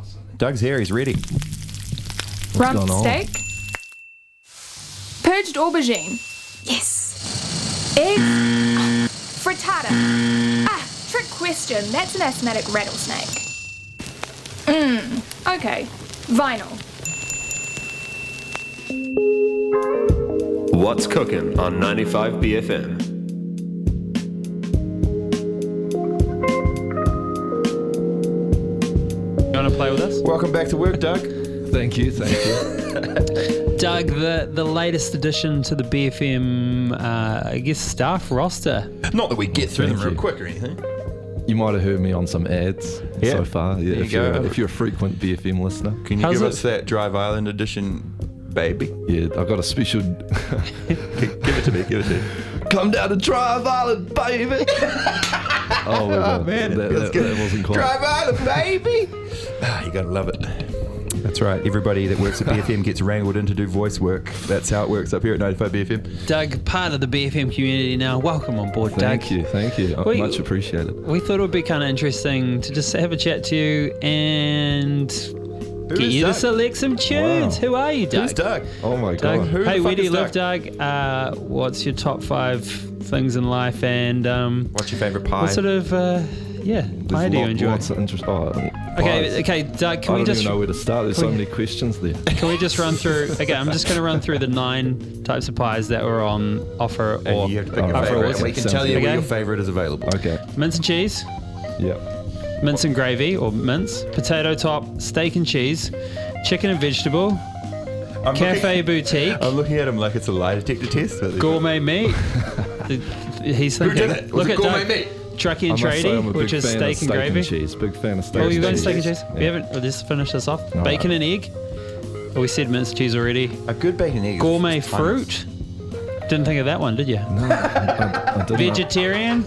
Doug's here. He's ready. Rump going on? steak. Purged aubergine. Yes. Eggs. Frittata. Trick question. That's an asthmatic rattlesnake. Okay. Vinyl. What's cooking on 95 BFM? You want to play with us? Welcome back to work, Doug. Thank you. Doug, the latest addition to the BFM, I guess, staff roster. Not that we get through Thank them real you. quick or anything. You might have heard me on some ads so far. Yeah, There you go. if you're a frequent BFM listener. Can you How's give it- us that Drive Island edition, baby? Yeah, I've got a special... Give it to me. Come down to Drive Island, baby! Oh, my God. man, it that feels good. wasn't quite... Drive Island, baby! You gotta love it. That's right. Everybody that works at BFM gets wrangled in to do voice work. That's how it works up here at 95 BFM. Doug, part of the BFM community now. Welcome on board, Doug. Thank you. Much appreciated. We thought it would be kind of interesting to just have a chat to you and get is you Doug? to select some tunes. Wow. Who are you, Doug? Who's Doug? Oh, my Doug, God. Who the hey, where fuck do you is live, Doug? What's your top 5 things in life? And What's your favourite pie? what sort of pie do you enjoy? Lots of interest. Okay, Doug, can I we don't just even know where to start. There's so many questions there. can we just run through? Okay, I'm just going to run through the 9 types of pies that were on offer And or you have to pick your Alright. favourite. Alright. And we can Sounds tell you good. when your Okay. favourite is available. Okay. mince and cheese, Yeah. mince and gravy or mince, potato top, steak and cheese, chicken and vegetable, I'm cafe boutique, I'm looking at him like it's a lie detector test. But gourmet meat. He's thinking. did it? Was Look it at gourmet Doug. meat? Truckee I and must say I'm a tradie, big which is fan of steak and gravy. cheese. Big fan of steak Oh, you and got cheese. steak and cheese? Yeah. We haven't. We'll just finish this off. All Bacon right. and egg. Oh, we said minced cheese already. A good bacon and egg. is Gourmet just timeless. fruit. Didn't think of that one, did you? I didn't know. Vegetarian.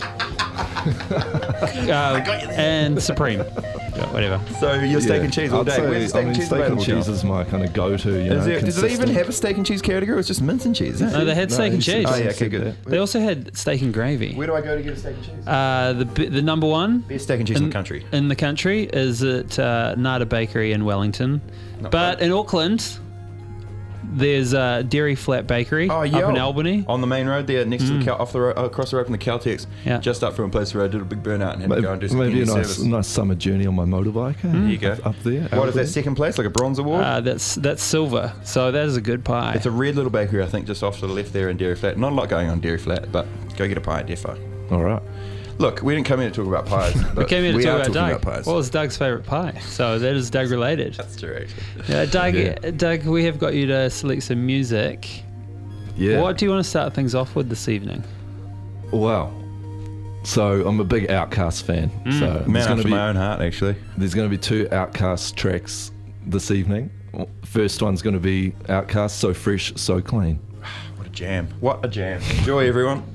And supreme. Yeah, whatever. So you're steak and cheese all I'd day. say, Where's the steak and cheese steak and available? cheese John? is my kind of go-to. You know, Does it even consistent. have a steak and cheese category or it's just mince and cheese? No, they had steak and he said- cheese. Oh, yeah, he okay, said good. that. They also had steak and gravy. Where do I go to get a steak and cheese? The number one Best steak and cheese in the country. in the country is at Nada Bakery in Wellington, but in Auckland there's Dairy Flat Bakery Oh, up yeah. in Albany. On the main road there, next to the off the road, across the road from the Caltex, Yeah. just up from a place where I did a big burnout and had to go and do some Maybe a community nice, service. nice summer journey on my motorbike. There you go. Up there. What is Albany. that second place? Like a bronze award? That's silver, so that is a good pie. It's a red little bakery, I think, just off to the left there in Dairy Flat. Not a lot going on Dairy Flat, but go get a pie at Defo. All right. Look, we didn't come here to talk about pies. we But came here to we talk are about talking Doug. pies. What was Doug's favourite pie? So that is Doug related. That's true, actually. Doug, Yeah. Doug, we have got you to select some music. Yeah. What do you want to start things off with this evening? Wow. So I'm a big Outkast fan. So Man there's going after to be my own heart, actually. there's going to be 2 Outkast tracks this evening. First one's going to be Outkast, So Fresh, So Clean. What a jam. What a jam. Enjoy, everyone.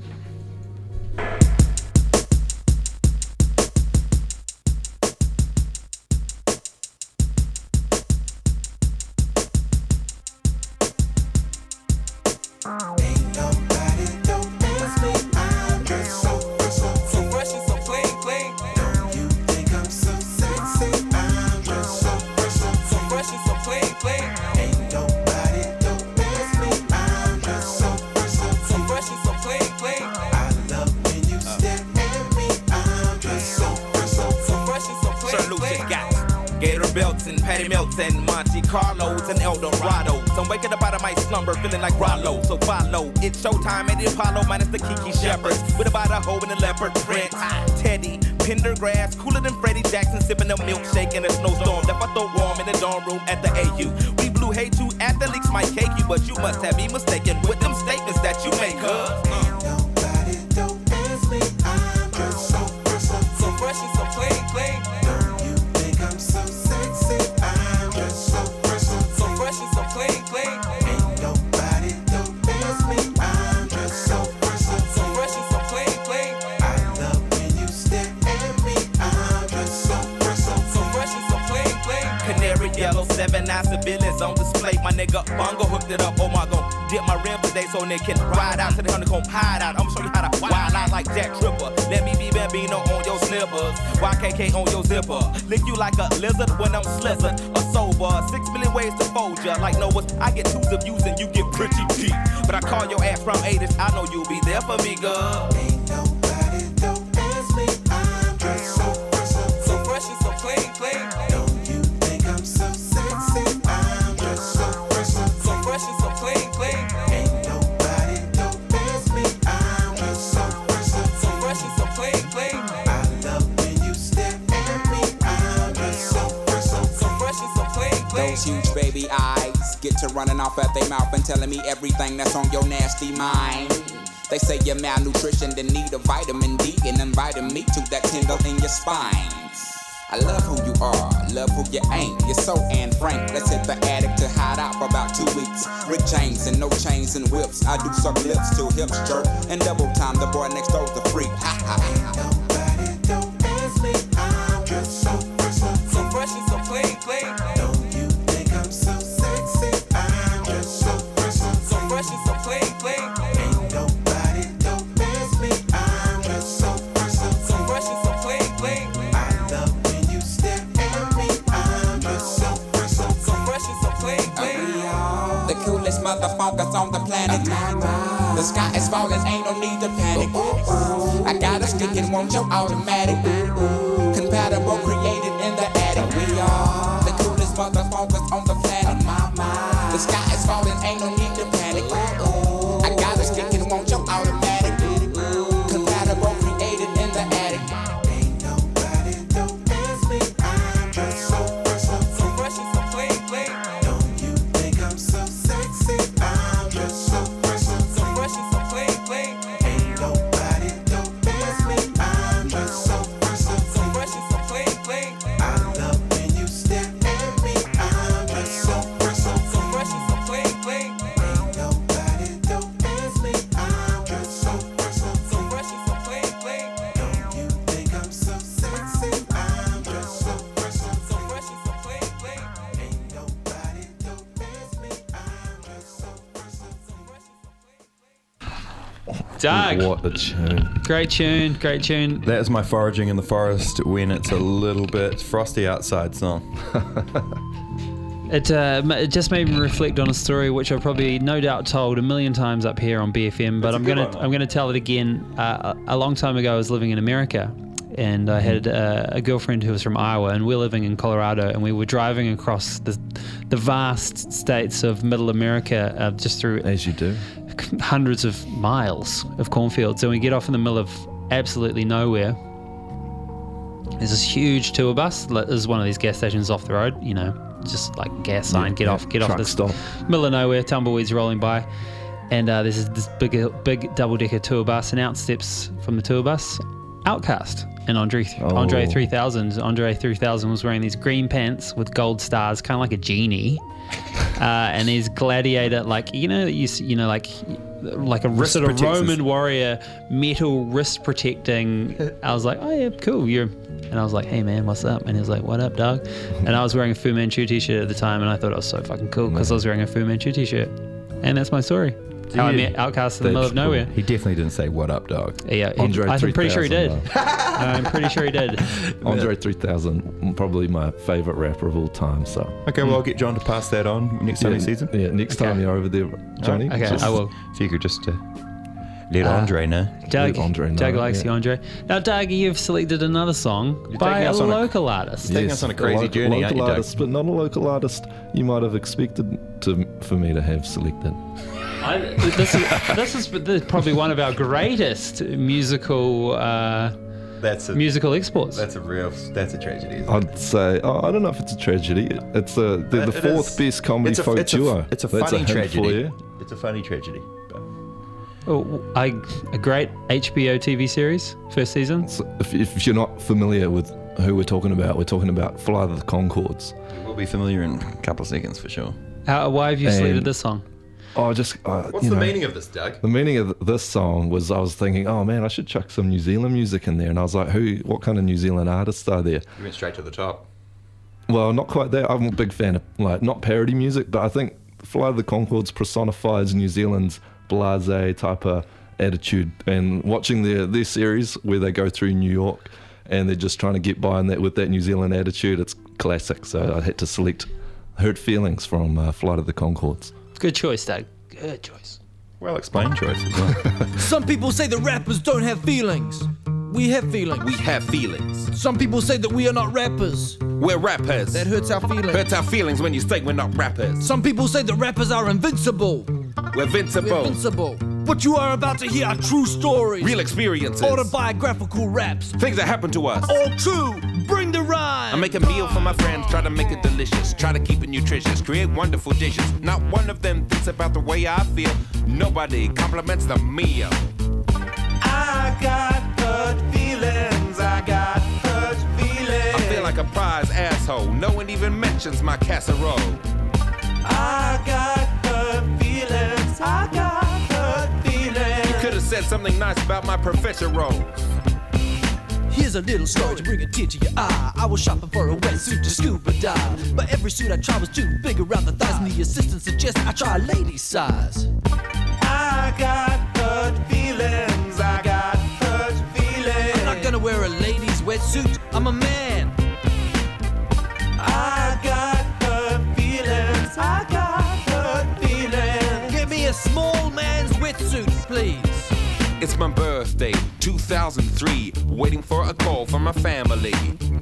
Patty Melton, Monte Carlos, and El Dorado. So I'm waking up out of my slumber, feeling like Rollo. So follow, it's showtime at the Apollo, minus the Kiki Shepherds. With about a hoe in the leopard print. Teddy, Pendergrass, cooler than Freddie Jackson, sipping a milkshake in a snowstorm. Left I throw warm in the dorm room at the AU. We blew hate you, athletes might cake you, but you must have me mistaken with them statements that you make, Nobody don't ask me, I'm just so fresh and so clean, clean. You think I'm so sexy, I'm just so fresh and so clean, clean. Ain't nobody don't ask me, I'm just so fresh and so clean, clean. I love when you stare at me, I'm just so fresh and so clean, clean. Canary yellow, 7 9 civilians on display. My nigga Bongo hooked it up, oh my god, dip my rim holiday so they can ride out to the honeycomb hideout. I'ma show you how to wild out like Jack Tripper. Let me be Bambino on your slippers, YKK on your zipper. Lick you like a lizard when I'm slizzard or sober. 6 million ways to fold ya. Like Noah's, I get 2s of views and you get pretty deep. But I call your ass from 80s, I know you'll be there for me, girl. Ain't nobody don't ask me. I'm just so fresh and so clean. Don't you think I'm so sexy? I'm just so fresh and so clean. Ain't nobody don't ask me. I'm just so fresh and so clean. I love when you stare at me. I'm just so fresh and so clean. Those huge baby eyes get to running off at their mouth and telling me everything that's on your nasty mind. They say you're malnutrition, then need a vitamin D and inviting me to that tingle in your spine. I love who you are, love who you ain't. You're so Anne Frank. Let's hit the attic to hide out for about 2 weeks. Rick James and no chains and whips. I do suck lips till hips jerk and double time. The boy next door's the freak. Ha ha. Ain't nobody don't ask me. I'm just so fresh and so clean. Don't you think I'm so sexy? I'm just so fresh and so clean. Ain't nobody don't ask me. I'm just so fresh and so clean. I love when you stare at me. I'm just so fresh and so clean. The coolest motherfuckers on the planet. The sky is falling, ain't no need to panic. I got a stick and want your automatic. Compatible, created in the attic. We are the coolest motherfuckers on the planet. The sky is falling, ain't no need to panic. I got a stick and want your automatic. Compatible, created in the attic. Ain't nobody don't ask me. I'm just so fresh and so clean. Don't you think I'm so sexy? I'm just so fresh and so clean. Ain't nobody don't ask me. I'm just so fresh and so clean. I love when you stare at me. I'm just so fresh and so clean. Ain't nobody don't ask me. I'm just so fresh and so clean. Don't you think I'm so sexy? I'm just so fresh and so clean. Ain't nobody don't ask me. I'm just so fresh and so clean. Doug, What a tune. great tune. That is my foraging in the forest when it's a little bit frosty outside song. It just made me reflect on a story which I've probably no doubt told a million times up here on BFM, but I'm gonna tell it again. A long time ago, I was living in America, and I had a girlfriend who was from Iowa, and we're living in Colorado, and we were driving across the vast states of Middle America, just through As you do. hundreds of miles of cornfields, and we get off in the middle of absolutely nowhere. There's this huge tour bus. There's one of these gas stations off the road, you know, just like gas sign, get off Truck this stop. middle of nowhere, tumbleweeds rolling by, and there's this big double-decker tour bus, and out steps from the tour bus Outkast and Andre 3000. Andre 3000 was wearing these green pants with gold stars, kind of like a genie, and his gladiator, like like a Wrist sort of protectors. Roman warrior metal wrist protecting. I was like, oh yeah, cool, and I was like, hey man, what's up? And he was like, what up, dog? And I was wearing a Fu Manchu t-shirt at the time, and I thought it was so fucking cool because I was wearing a Fu Manchu t-shirt. And that's my story. How I met Outkast in the middle of nowhere. He definitely didn't say "What up, dog." Yeah, Andre I'm pretty sure he 3000, did. I'm pretty sure he did. Andre 3000, probably my favourite rapper of all time. So Okay, well, I'll get John to pass that on next time he sees him. Yeah, next time you're over there, Johnny. Okay, just I will. If you could just let Andre know. Doug, Andre know, Doug likes yeah. the Andre. Now, Doug, you've selected another song by taking a us on a- local artist. Taking us on a crazy local, journey, aren't local you, Doug? artist, but not a local artist you might have expected for me to have selected. This is probably one of our greatest musical musical exports. That's a tragedy. Isn't it? I'd say, I don't know if it's a tragedy. It's they're the It fourth is. best comedy folk duo. It's a That's funny hint for tragedy. you. It's a funny tragedy. But A great HBO TV series, first season. So if you're not familiar with who we're talking about Fly the Conchords. we'll be familiar in a couple of seconds for sure. Why have you selected And- this song? What's the meaning of this, Doug? The meaning of this song was I was thinking, oh man, I should chuck some New Zealand music in there. And I was like, what kind of New Zealand artists are there? You went straight to the top. Well, not quite that. I'm a big fan of, not parody music, but I think Fly the Conchords personifies New Zealand's blasé type of attitude. And watching their series where they go through New York and they're just trying to get by with that New Zealand attitude, it's classic. So I had to select Hurt Feelings from Flight of the Conchords. Good choice, Doug. Good choice. Well explained choice as well. Some people say that rappers don't have feelings. We have feelings. We have feelings. Some people say that we are not rappers. We're rappers. That hurts our feelings. Hurts our feelings when you say we're not rappers. Some people say that rappers are invincible. We're vincible. We're invincible. What you are about to hear are true stories. Real experiences. Autobiographical raps. Things that happen to us. All true. Bring the rhyme. I make a meal for my friends, try to make it delicious, try to keep it nutritious, create wonderful dishes. Not one of them thinks about the way I feel. Nobody compliments the meal. I got hurt feelings. I got hurt feelings. I feel like a prize asshole. No one even mentions my casserole. I got hurt feelings. I got hurt feelings. You could have said something nice about my professor roles. Here's a little story to bring a tear to your eye. I was shopping for a wetsuit to scuba dive, but every suit I tried was too big around the thighs, and the assistant suggested I try a lady size. I got hurt feelings. I got hurt feelings. I'm not gonna wear a lady's wetsuit. I'm a man. I got hurt feelings. I got hurt feelings. Give me a small man's wetsuit, please. It's my birthday, 2003, waiting for a call from my family.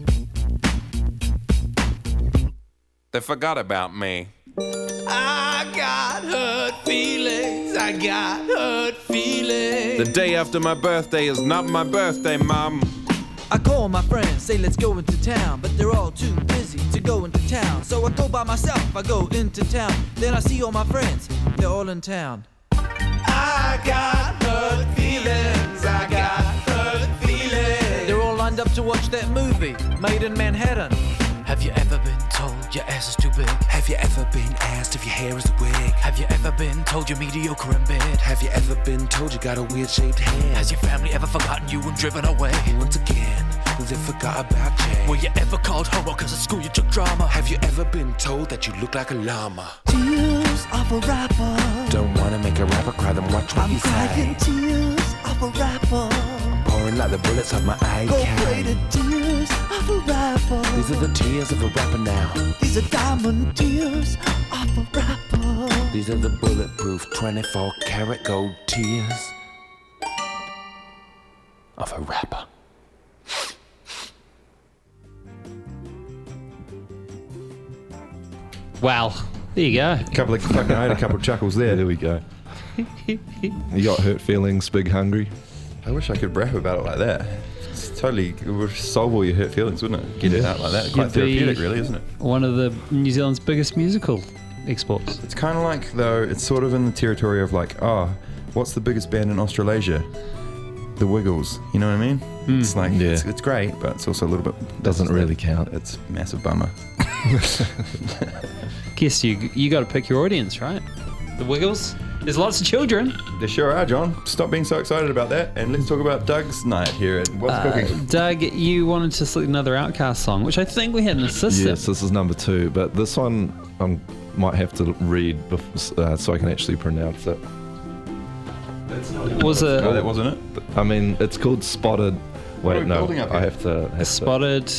They forgot about me. I got hurt feelings. I got hurt feelings. The day after my birthday is not my birthday, Mom. I call my friends, say let's go into town, but they're all too busy to go into town. So I go by myself, I go into town. Then I see all my friends, they're all in town. I got hurt feelings. I got hurt feelings. They're all lined up to watch that movie, Made in Manhattan. Have you ever been told your ass is too big? Have you ever been asked if your hair is a wig? Have you ever been told you're mediocre in bed? Have you ever been told you got a weird shaped head? Has your family ever forgotten you and driven away? Once again, they forgot about Jay. Were you ever called homo cause at school you took drama? Have you ever been told that you look like a llama? Tears of a rapper. Don't wanna make a rapper cry, then watch what you say. I'm crying tears of a rapper. Pouring like the bullets of my eye. Gold-plated tears of a rapper. These are the tears of a rapper now. These are diamond tears of a rapper. These are the bulletproof 24 karat gold tears of a rapper. Wow. There you go. I had a couple of chuckles there. There we go. You got Hurt Feelings, Big Hungry. I wish I could rap about it like that. It's totally, it would solve all your hurt feelings, wouldn't it? Get it out like that. Quite You'd be therapeutic, really, isn't it? One of the New Zealand's biggest musical exports. It's kind of like, though, it's sort of in the territory of like, oh, what's the biggest band in Australasia? The Wiggles. You know what I mean? It's like, it's great, but it's also a little bit... Doesn't really count. It's a massive bummer. Guess you got to pick your audience, right? The Wiggles? There's lots of children. There sure are, John. Stop being so excited about that, and let's talk about Doug's night here at What's Cooking. Doug, you wanted to select another Outkast song, which I think we had an assistant. Yes, this is number 2, but this one I might have to read so I can actually pronounce it. Was it? Oh, that wasn't it? I mean, it's called Spotted. Wait, no, I have to. Spotted.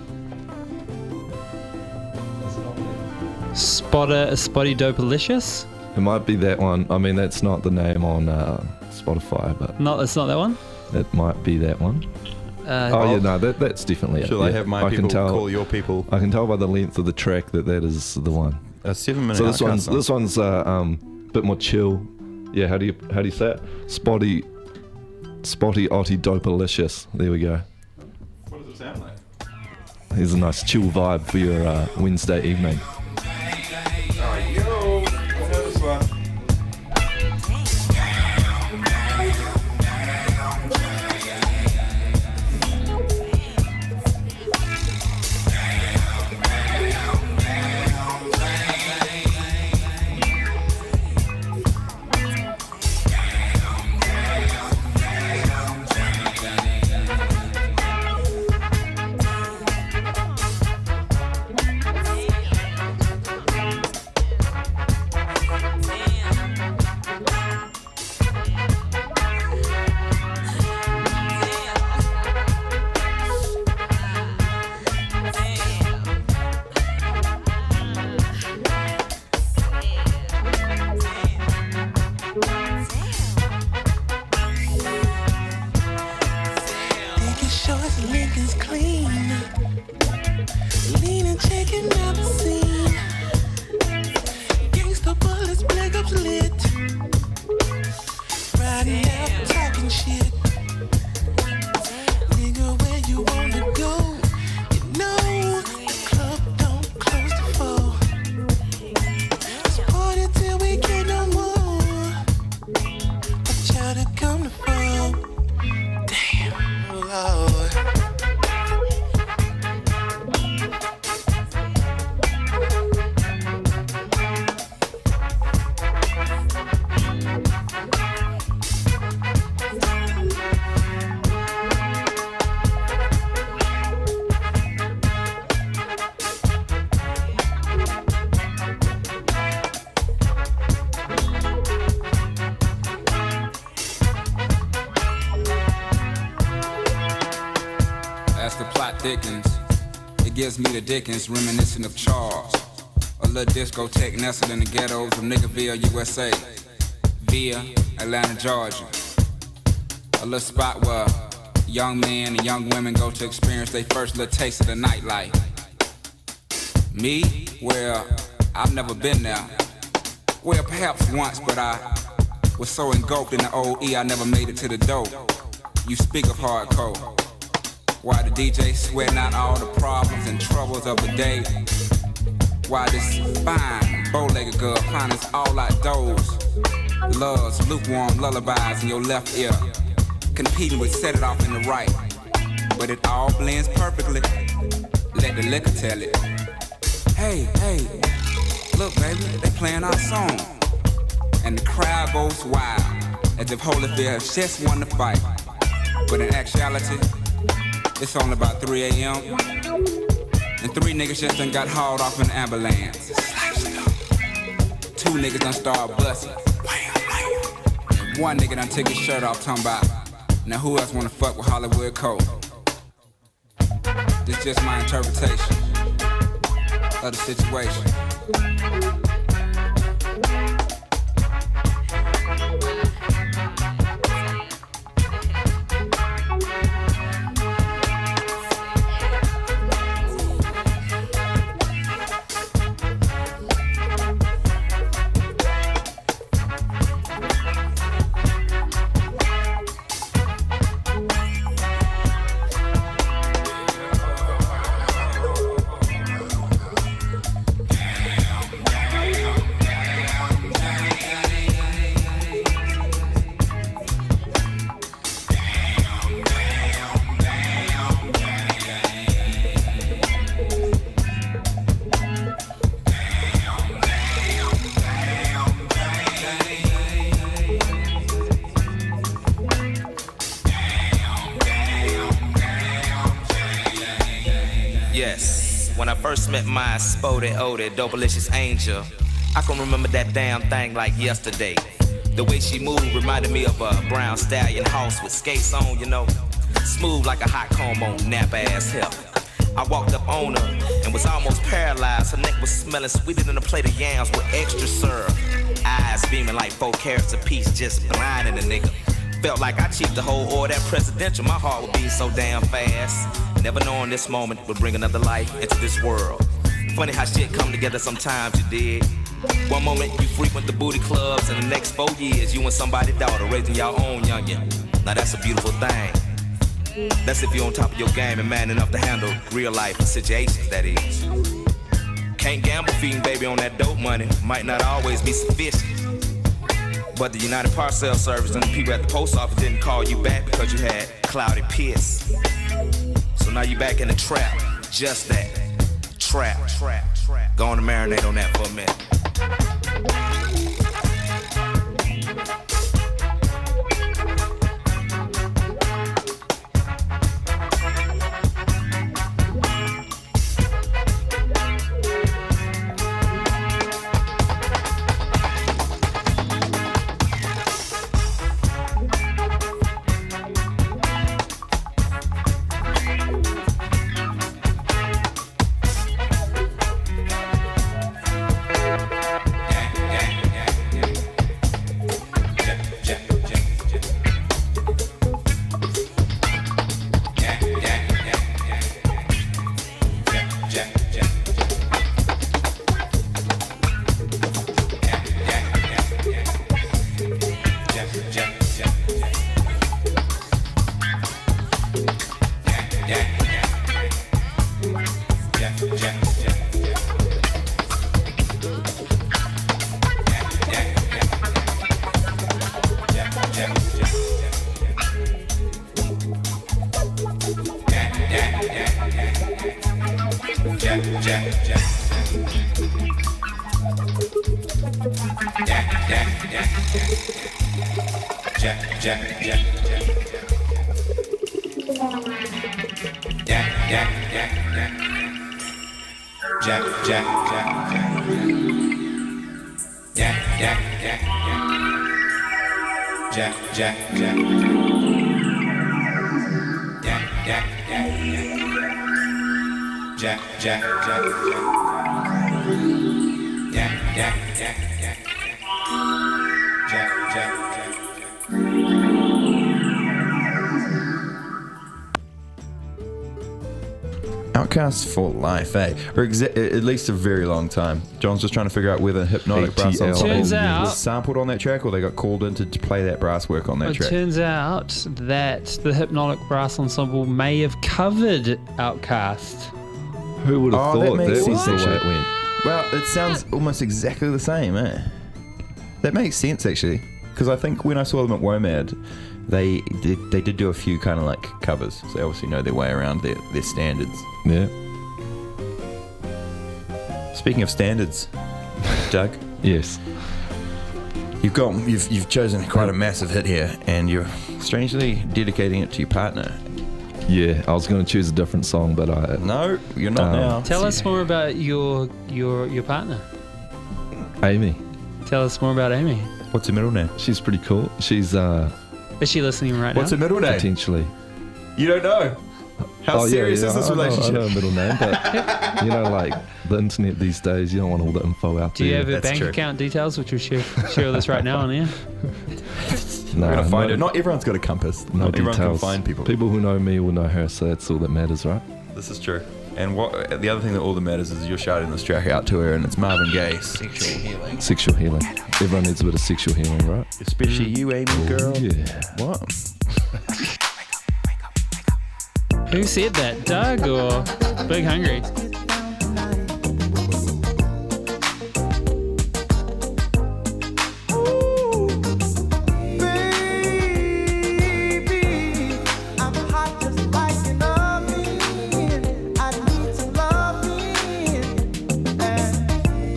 Spotty Dopalicious? It might be that one. I mean, that's not the name on Spotify, but No, it's not that one. it might be that one. That's definitely it. Shall I have my people call your people? I can tell by the length of the track that is the one. A 7-minute So Outkast this one's a bit more chill. Yeah, how do you say it? Spotty Otty Dopalicious. There we go. What does it sound like? Here's a nice chill vibe for your Wednesday evening. thickens. It gives me the Dickens, reminiscent of Charles. A little discotheque nestled in the ghettos of Niggerville, USA, via Atlanta, Georgia. A little spot where young men and young women go to experience their first little taste of the nightlife. Me? Well, I've never been there. Well, perhaps once, but I was so engulfed in the old E, I never made it to the door. You speak of hardcore. Why the DJ sweating out all the problems and troubles of the day? Why this fine, bow-legged girl finds us all outdoors? Loves lukewarm lullabies in your left ear, competing with Set It Off in the right. But it all blends perfectly. Let the liquor tell it. Hey, look, baby, they playing our song. And the crowd goes wild, as if Holyfield has just won the fight. But in actuality, it's only about 3 a.m. And 3 niggas just done got hauled off in an ambulance. 2 niggas done started busting. And 1 nigga done took his shirt off, talking about, now who else wanna fuck with Hollywood Cole? This just my interpretation of the situation. Met my spotted, oded, dopalicious angel. I can remember that damn thing like yesterday. The way she moved reminded me of a brown stallion horse with skates on, you know. Smooth like a hot comb on Napa ass hell. I walked up on her and was almost paralyzed. Her neck was smelling sweeter than a plate of yams with extra syrup. Eyes beaming like 4 carats apiece, just blinding a nigga. Felt like I cheaped the whole order at presidential. My heart would beat so damn fast. Never knowing this moment would bring another life into this world. Funny how shit come together sometimes, you dig. One moment you frequent the booty clubs, and the next 4 years you and somebody's daughter raising your own youngin'. Now that's a beautiful thing. That's if you're on top of your game and man enough to handle real life situations, that is. Can't gamble feeding baby on that dope money. Might not always be sufficient. But the United Parcel Service and the people at the post office didn't call you back because you had cloudy piss. So now you back in the trap. Just that. Trap. Go on and marinate on that for a minute. Jack, Jack, Jack, Jack, Jack, Jack, Jack, Jack, Jack, Jack. Outcasts for life, eh? Or at least a very long time. John's just trying to figure out whether Hypnotic Brass ATL. Ensemble Turns out- was sampled on that track or they got called in to play that brass work on that It track. turns out that the Hypnotic Brass Ensemble may have covered Outcast. Who would have Oh, that thought that, makes was sense, the way it actually. went? Well, it sounds almost exactly the same, eh? That makes sense, actually. Because I think when I saw them at WOMAD, they did do a few kind of like covers. So they obviously know their way around their standards. Yeah. Speaking of standards, Doug, Yes. you've chosen quite a massive hit here, and you're strangely dedicating it to your partner. Yeah. I was going to choose a different song, but I. No, you're not now. Tell us more about your partner. Amy. Tell us more about Amy. What's her middle name? She's pretty cool. She's Is she listening right What's her now? middle name? potentially. You don't know. How Oh, serious is this relationship? I know a middle name, but like the internet these days, you don't want all the info out Do you there. have her That's bank true. account details, which we'll share with us right now on air? No, We're gonna find no, it. Not everyone's got a compass. no Not everyone details. can find people. People who know me will know her, so that's all that matters, right? This is true. And what the other thing that all that matters is you're shouting this track out to her, and it's Marvin Gaye, "Sexual Healing." Sexual healing. Everyone needs a bit of sexual healing, right? Especially you, Amy girl. Yeah. What? Who said that, Doug or Big Hungry? Baby, I'm hot just like an oven. I need some loving. And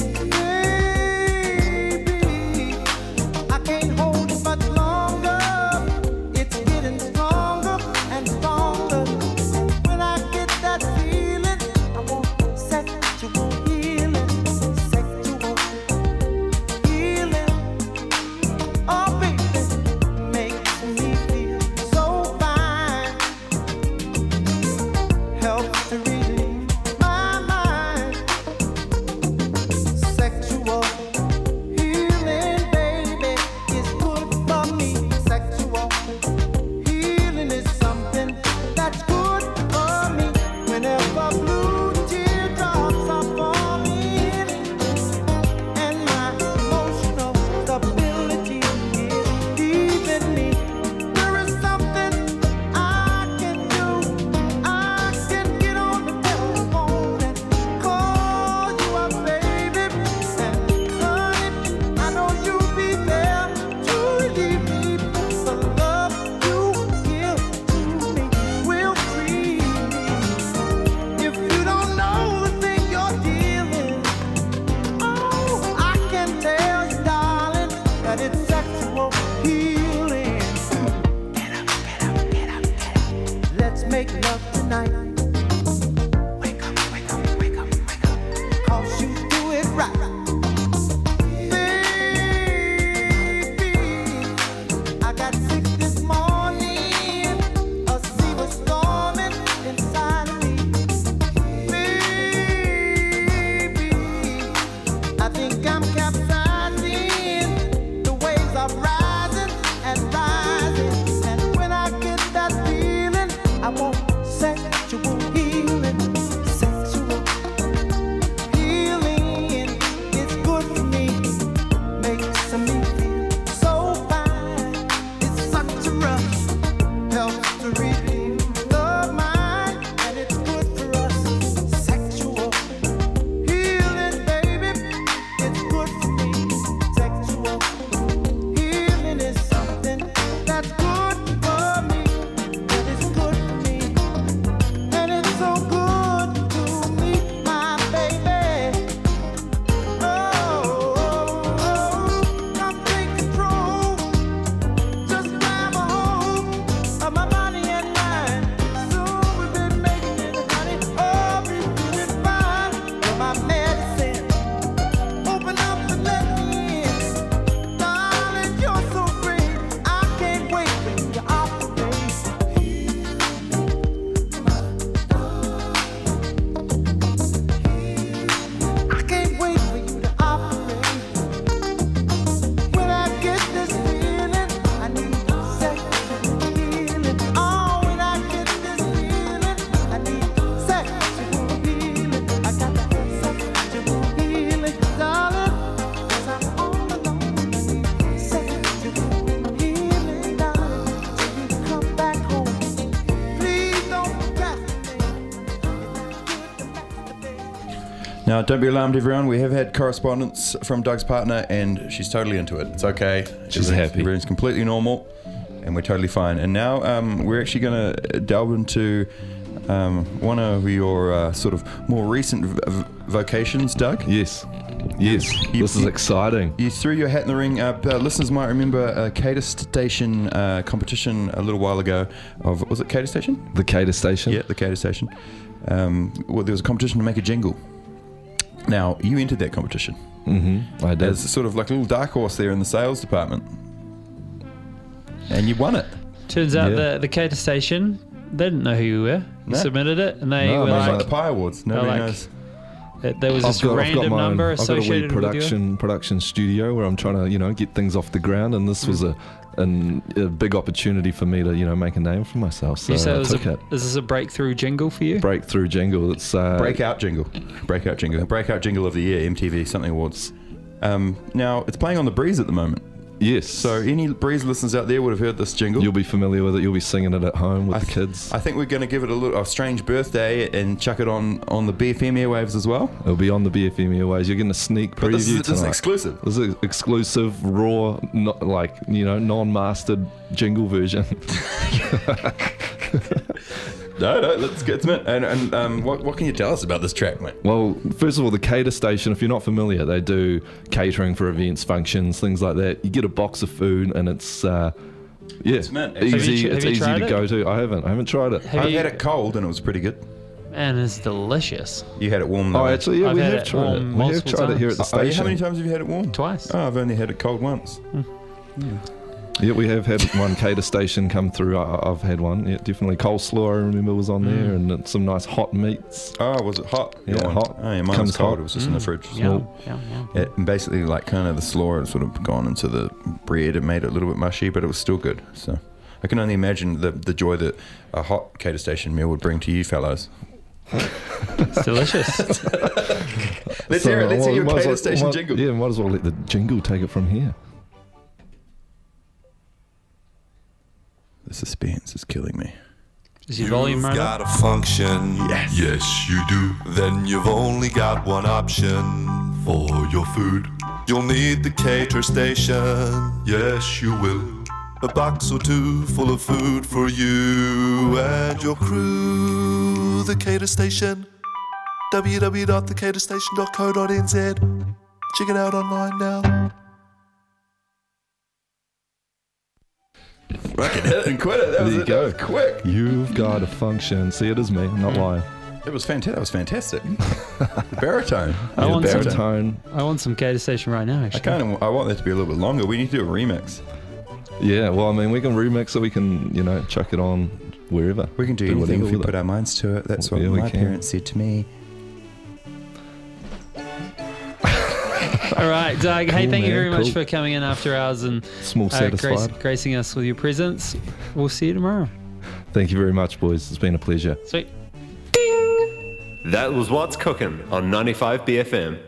baby, I can't hold it much longer. It's getting stronger and stronger. And when I get that feeling, I want sexual healing, sexual healing. Oh, baby, makes me feel so fine. Helps to relieve my mind. Sexual healing, baby, is good for me. Sexual healing is something that's good for me. Whenever blue teardrops are falling and my emotional stability is leaving me, there is something I can do. I can get on the telephone and call you up, baby. And honey, I know you'll be there to relieve me. The love you give to me will free me. If you don't know the thing you're dealing, oh, I can tell you, darling, that it's sexual healing. Get up, get up, get up, get up. Let's make love tonight. Wake up, wake up, wake up, wake up. 'Cause you do it right. Baby, I got sick this morning. A sea was storming inside of me. Baby, I think I'm capsizing. The waves are rising and rising. And when I get that feeling, I want sexual healing. Sexual healing is good for me. Makes me feel so fine. It's such a rush. Helps to relieve the mind. And it's good for us. Sexual healing, baby. It's good Now, don't be alarmed, everyone. We have had correspondence from Doug's partner, and she's totally into it. It's okay. She's happy. Everything's completely normal, and we're totally fine. And now we're actually going to delve into one of your sort of more recent vocations, Doug. Yes. This is exciting. You threw your hat in the ring. Listeners might remember a Cater Station competition a little while ago. Was it Cater Station? The Cater Station? Yeah, the Cater Station. Well, there was a competition to make a jingle. Now, you entered that competition. Mm-hmm. I did. As sort of like a little dark horse there in the sales department. And you won it. Turns out the Cater Station, they didn't know who you were. You submitted it, and they were like the Pie Awards. Nobody knows. There was this random number associated with you. Production studio where I'm trying to, get things off the ground, and this was a big opportunity for me to, make a name for myself. So I took it. Is this a breakthrough jingle for you? Breakthrough jingle. It's breakout jingle of the year, MTV Something Awards. Now it's playing on the Breeze at the moment. Yes. So any Breeze listeners out there would have heard this jingle. You'll be familiar with it. You'll be singing it at home with the kids. I think we're going to give it a strange birthday and chuck it on the BFM airwaves as well. It'll be on the BFM airwaves. You're getting a sneak preview tonight. This is exclusive. This is exclusive, raw, non-mastered jingle version. No, let's get to it. And what can you tell us about this track, mate? Well, first of all, the Cater Station, if you're not familiar, they do catering for events, functions, things like that. You get a box of food, and it's easy. It's easy to go to. I haven't tried it. I've had it cold, and it was pretty good. And it's delicious. You had it warm, though. Oh, actually, yeah, we have tried it. We have tried it here at the station. How many times have you had it warm? Twice. Oh, I've only had it cold once. Yeah, we have had one Cater Station come through. I've had one. Yeah, definitely. Coleslaw, I remember, was on there, and some nice hot meats. Oh, was it hot? Yeah, hot. Oh, yeah, mine was cold. It was just in the fridge. Yeah. And basically, like, kind of the slaw had sort of gone into the bread. It made it a little bit mushy, but it was still good. So I can only imagine the joy that a hot Cater Station meal would bring to you fellows. It's delicious. Let's hear it. Let's hear your Cater Station jingle. Yeah, might as well let the jingle take it from here. The suspense is killing me. Is your volume right? You've got a function. Yes, you do. Then you've only got one option for your food. You'll need the Cater Station. Yes, you will. A box or two full of food for you and your crew. The Cater Station. www.thecaterstation.co.nz. Check it out online now. Fucking hit it and quit it. That was quick. You've got a function. See, it is me, not lying. It was fantastic. That was fantastic. The baritone. I want some Cater Station right now, actually. I want that to be a little bit longer. We need to do a remix. Yeah, well, I mean, we can remix it. We can, chuck it on wherever. We can do anything if we put our minds to it. That's what my parents said to me. All right, Doug. Hey, thank you very much for coming in after hours and gracing us with your presence. We'll see you tomorrow. Thank you very much, boys. It's been a pleasure. Sweet. That was What's Cooking on 95 BFM.